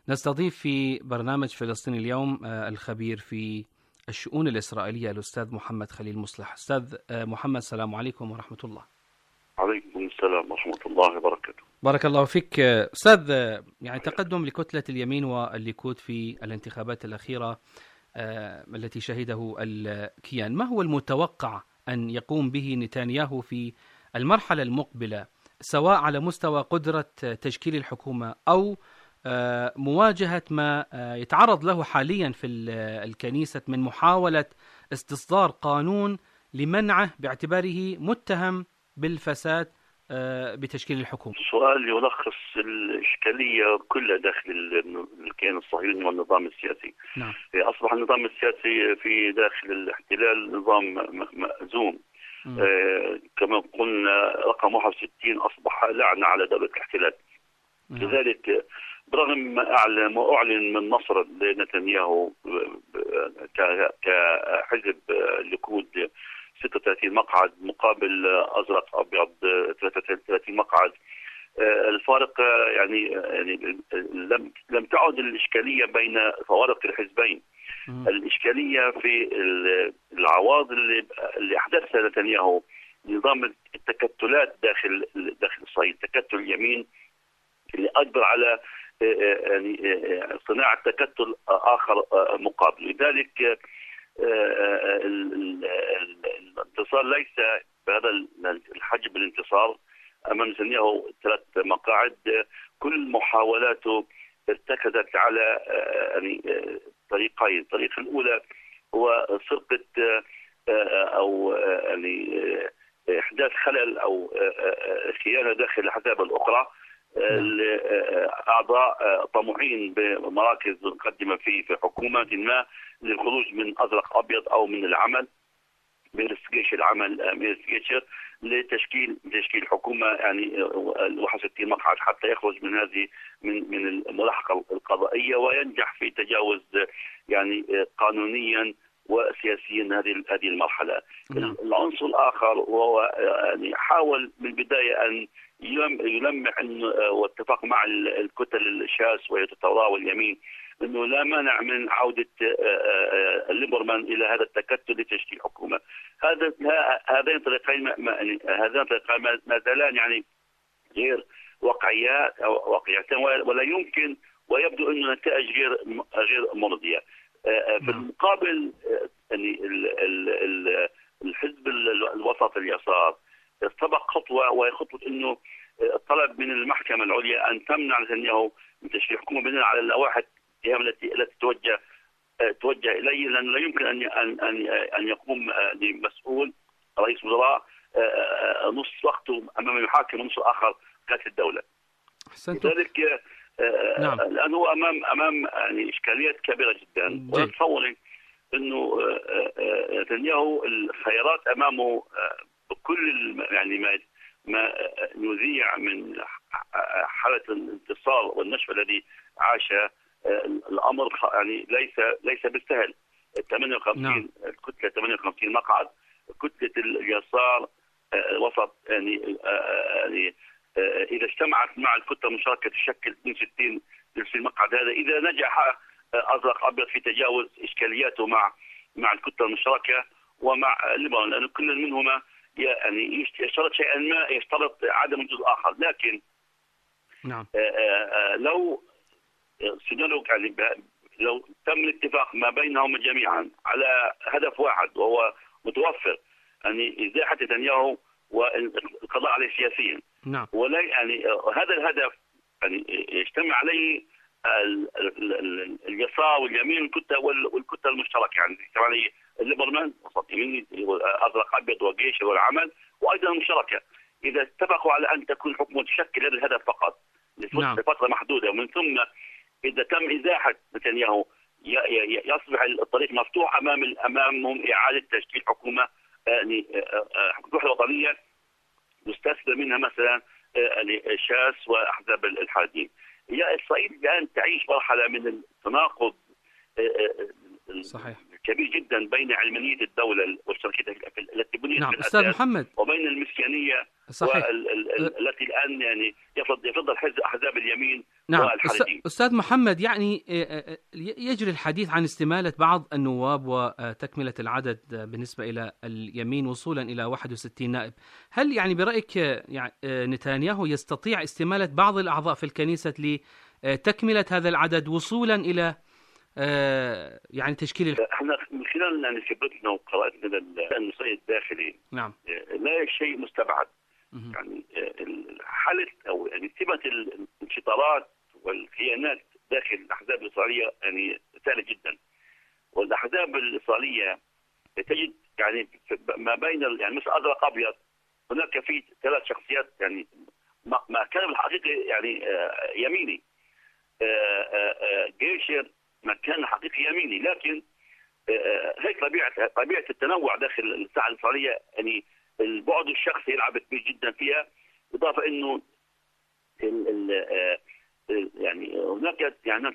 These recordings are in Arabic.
نستضيف في برنامج فلسطين اليوم الخبير في الشؤون الإسرائيلية الأستاذ محمد خليل مصلح. أستاذ محمد، السلام عليكم ورحمة الله. عليكم السلام ورحمة الله وبركاته. بارك الله فيك. أستاذ، يعني تقدم لكتلة اليمين والليكود في الانتخابات الأخيرة التي شهده الكيان، ما هو المتوقع أن يقوم به نتنياهو في المرحلة المقبلة، سواء على مستوى قدرة تشكيل الحكومة أو مواجهة ما يتعرض له حاليا في الكنيسة من محاولة استصدار قانون لمنعه باعتباره متهم بالفساد بتشكيل الحكومة؟ سؤال يلخص الإشكالية كلها داخل الكيان الصهيوني والنظام السياسي. نعم. أصبح النظام السياسي في داخل الاحتلال نظام مأزوم. كما قلنا رقم 61 أصبح لعنة على دولة الاحتلال. لذلك برغم ما أعلن من نصر لنتنياهو كحزب الليكود 36 مقعد مقابل أزرق أبيض 33 مقعد، الفارق يعني لم تعد الإشكالية بين فوارق الحزبين. الإشكالية في العواض اللي أحدثها نتنياهو، نظام التكتلات داخل الصعيد، تكتل اليمين اللي أجبر على صناعة تكتل آخر مقابل. لذلك الانتصار ليس بهذا الحجم. الانتصار أمام نتنياهو 3 مقاعد، كل محاولاته ارتكزت على طريقين. الطريقة الأولى هو سرقة أو إحداث خلل أو خيانة داخل الأحزاب الأخرى لأعضاء طموحين بمراكز مقدمة في حكومة ما للخروج من أزرق أبيض أو من العمل من لتشكيل حكومة 61 مقعد حتى يخرج من هذه من الملاحقة القضائية وينجح في تجاوز قانونيا وسياسيا هذه المرحلة. العنصر الآخر وهو حاول من البداية أن يلمح واتفق مع الكتل الشاس والتوراة واليمين انه لا مانع من عودة ليبرمان الى هذا التكتل لتشكيل حكومة. هذين الطريقين ما زالان غير واقعيتين ولا يمكن، ويبدو انه نتائج غير مرضية. في المقابل الحزب الوسط اليسار سبق خطوة، وهي خطوة انه طلب من المحكمة العليا ان تمنع نتنياهو من تشكيل حكومة بناء على اللوائح التي توجه اليه، لانه لا يمكن ان يقوم مسؤول رئيس وزراء نص وقته امام المحاكم ونص اخر قيادة الدولة. لذلك لانه امام اشكاليات كبيرة جدا، وتصور انه نتنياهو الخيارات امامه بكل ما يذيع من حالة الانتصار والنشوة الذي عاش الامر ليس بالسهل. 58 الكتله 58 مقعد، كتله اليسار وسط اذا اجتمعت مع الكتله المشاركه تشكل 62 مقعد. هذا اذا نجح ازرق ابيض في تجاوز اشكالياته مع الكتله المشاركه ومع ليبرمان، لان كل منهما يشترط شيئا ما، يشترط عدم وجود اخر. لكن لو سيناريو لو تم الاتفاق ما بينهم جميعا على هدف واحد وهو متوفر، ازاحه نتنياهو والقضاء عليه سياسيا. ولا هذا الهدف يجتمع عليه اليسار واليمين والكتله المشتركه، الليبرمان وسط يمين ازرق ابيض وجيش والعمل، وايضا المشتركه. اذا اتفقوا على ان تكون حكومه تشكل هذا الهدف فقط لفتره محدوده، ومن ثم إذا تم إزاحة نتنياهو يصبح الطريق مفتوح أمامهم إعادة تشكيل حكومة وحدة وطنية يستثمر منها مثلا شاس وأحزاب الحاكمين. إسرائيل الآن تعيش مرحلة من التناقض كبير جدا بين علمانية الدولة والشركية التي بنيت في الأساس أستاذ محمد، وبين المسيانية صحيح. التي الآن يعني يفضل أحزاب اليمين. نعم والحريدين. أستاذ محمد، يعني يجري الحديث عن استمالة بعض النواب وتكملة العدد بالنسبة إلى اليمين وصولا إلى 61 نائب. هل يعني برأيك يعني نتنياهو يستطيع استمالة بعض الأعضاء في الكنيسة لتكملة هذا العدد وصولا إلى يعني تشكيل احنا من خلال يعني خبرتنا وقراءتنا للنصية الداخلي، نعم، لا شيء مستبعد. يعني حالة او يعني ثبت الانشطارات والخيانات داخل الاحزاب الاسرائيليه يعني سهله جدا. والاحزاب الاسرائيليه تجد يعني ما بين يعني مثل ازرق ابيض هناك في 3 شخصيات يعني ما كان بالحقيقه يعني يميني. جيشر ما كان حقيقي يميني، لكن هيك طبيعه التنوع داخل الساحه الاسرائيليه، يعني البعد الشخصي يلعب كبير جدا فيها، اضافه انه يعني هناك يعني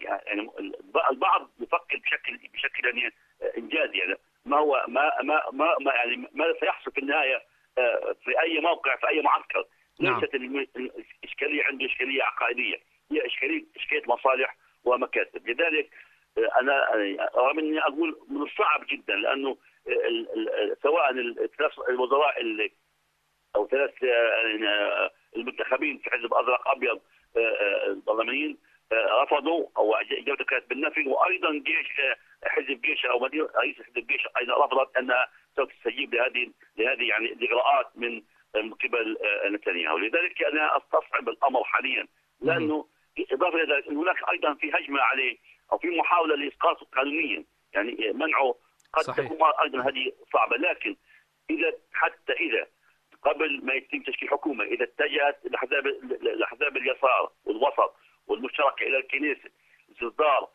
البعض يفكر بشكل يعني انجازي، يعني ما هو ما يعني ماذا سيحصل في النهايه في اي موقع في اي معسكر. ليست الاشكاليه عنده اشكاليه عقائديه، هي اشكاليه مصالح ومكاسب. لذلك انا رغم اني اقول من الصعب جدا، لانه سواء الثلاث الوزراء او 3 المنتخبين في حزب ازرق ابيض البرلمانيين رفضوا او اجابته كانت بالنفي، وايضا حزب جيش او مدير رئيس حزب جيش ايضا رفضت انها سوف تستجيب لهذه يعني الاغراءات من قبل نتنياهو. لذلك انا استصعب الامر حاليا، لانه اضافه الى ذلك هناك ايضا في هجمه عليه او في محاوله لاسقاطه قانونيا، يعني منعه قد صحيح. تكون ايضا هذه صعبه. لكن حتى اذا قبل ما يتم تشكيل حكومه اذا اتجهت الاحزاب اليسار والوسط والمشتركه الى الكنيسه استصدار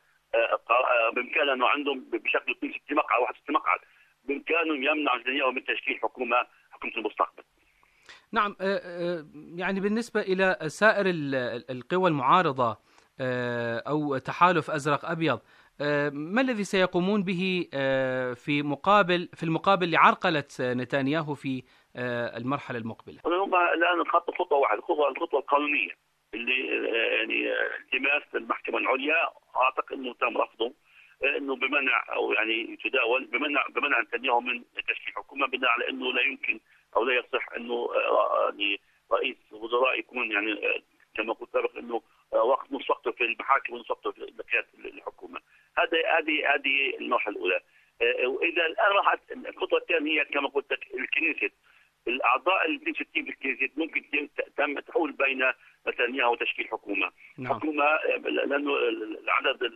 بامكانه انه عندهم بشكل 62 مقعد او 61 مقعد بامكانهم يمنعوا نتنياهو من تشكيل حكومه المستقبل. نعم، يعني بالنسبة إلى سائر القوى المعارضة أو تحالف أزرق أبيض، ما الذي سيقومون به في المقابل لعرقلة نتنياهو في المرحلة المقبلة؟ هم الآن خطوة واحدة، الخطوة القانونية اللي يعني التماس المحكمة العليا. أعتقد أنه تم رفضه، أنه بمنع أو يعني يتداول بمنع نتنياهو من تشكيل حكومة، بناء على أنه لا يمكن أو لا يصح أنه يعني رئيس وزراء يكون يعني كما قلت سابق أنه نص وقته في المحاكم ونص وقته في بقية الحكومة. هذه المرحلة الأولى. وإذا الآن راحت الخطوة الثانية كما قلت لك الكنيسة، الأعضاء ال 62 في الكنيسة ممكن تحول بين نتنياهو وتشكيل حكومة. نعم. حكومة لأنه العدد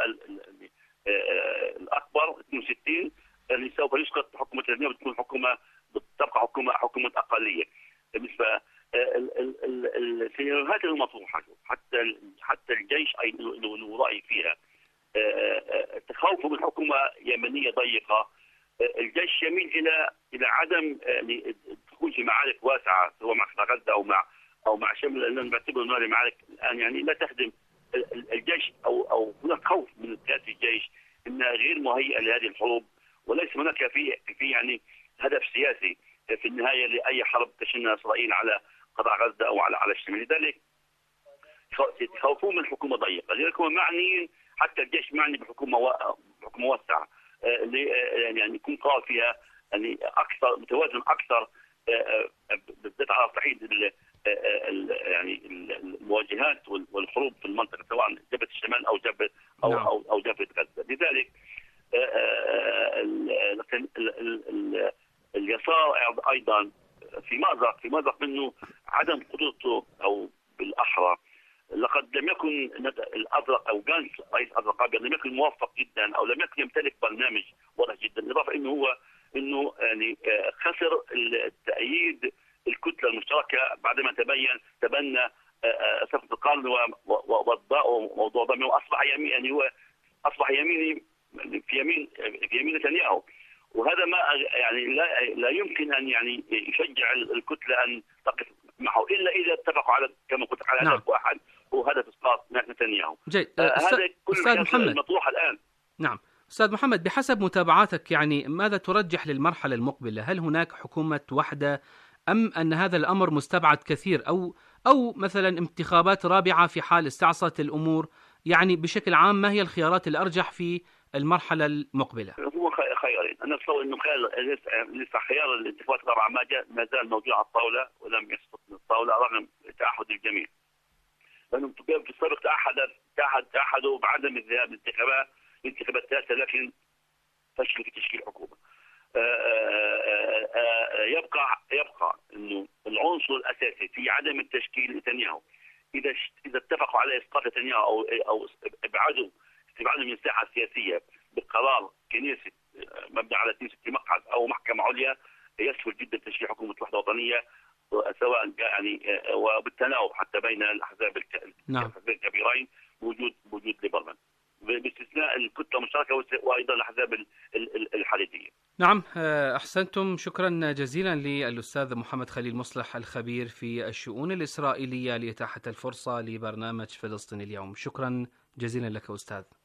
الأكبر 62 اللي سوف يسقط حكومة نتنياهو بتكون تبقى حكومة أقلية. بالنسبة السيناريوهات المطروحة حتى الجيش أيضا له رأي فيها. تخوفه من حكومة يمنية ضيقة، الجيش يميل إلى عدم الدخول في معارك واسعة سواء مع قطاع غزة أو مع شمال، لأن بعتبر أن هذه المعارك الآن يعني لا تخدم الجيش أو هناك خوف من قيادة الجيش أنها غير مهيئة لهذه الحروب، وليس هناك في يعني هدف سياسي في النهاية لأي حرب تشنها إسرائيل على قطاع غزة أو على الشمال. لذلك يخوفون من حكومة ضيقة، لذلك هم معنيين، حتى الجيش معني بحكومة واسعة يعني يكون قرار فيها يعني أكثر متوازن أكثر، بالذات على صعيد يعني المواجهات والحروب في المنطقة سواء جبهة الشمال أو جبهة أو جبهة غزة. لذلك اليسار ايضا في مأزق منه عدم قدرته، او بالاحرى لقد لم يكن الازرق او جانس رئيس ازرق ابيض لم يكن موفق جدا او لم يكن يمتلك برنامج واضح جدا، اضافه انه يعني خسر التأييد الكتله المشتركه بعدما تبنى صفقه القرن وموضوع ضمه، واصبح يعني هو اصبح يميني في يمين نتنياهو. وهذا ما يعني لا يمكن ان يعني يشجع الكتله ان تقف معه الا اذا اتفقوا على كما قلت على هدف واحد هو هدف اسقاط نتنياهو. هذا كل المطروح الان. نعم استاذ محمد، بحسب متابعاتك يعني ماذا ترجح للمرحله المقبله؟ هل هناك حكومه وحده أم أن هذا الأمر مستبعد كثير، أو مثلا انتخابات رابعة في حال استعصت الأمور؟ يعني بشكل عام ما هي الخيارات الأرجح في المرحلة المقبلة؟ هو خيارين. انا اتصور انه لسه خيار الانتخابات الرابعه ما زال موجود على الطاوله ولم يسقط من الطاوله رغم تعهد الجميع. لانهم في السابق تعهدوا بعدم الذهاب للانتخابات الثالثه، لكن فشلوا في تشكيل حكومه. يبقى انه العنصر الاساسي في عدم التشكيل نتنياهو. اذا اتفقوا على اسقاط نتنياهو او استبعاده من الساحه السياسيه بقرار كنيسه مبني على 62 مقعد او محكمه عليا، يسهل جدا تشكيل حكومه وحده وطنيه، سواء يعني وبالتناوب حتى بين الاحزاب الكبيرين بوجود ليبرمان، باستثناء الكتله المشتركه وايضا الاحزاب الحديديه. نعم، أحسنتم. شكرا جزيلا للأستاذ محمد خليل مصلح الخبير في الشؤون الإسرائيلية لإتاحة الفرصة لبرنامج فلسطين اليوم. شكرا جزيلا لك أستاذ.